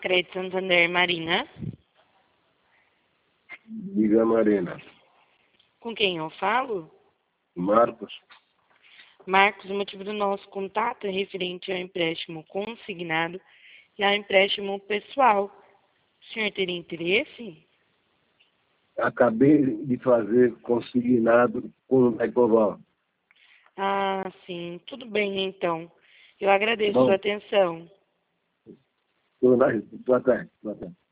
Crédito Santander, Marina. Diga, Marina. Com quem eu falo? Marcos. Marcos, o motivo do nosso contato é referente ao empréstimo consignado e ao empréstimo pessoal. O senhor teria interesse? Acabei de fazer consignado com o Ecoval. Ah, sim. Tudo bem, então. Eu agradeço Bom, sua atenção. boa tarde. Boa tarde.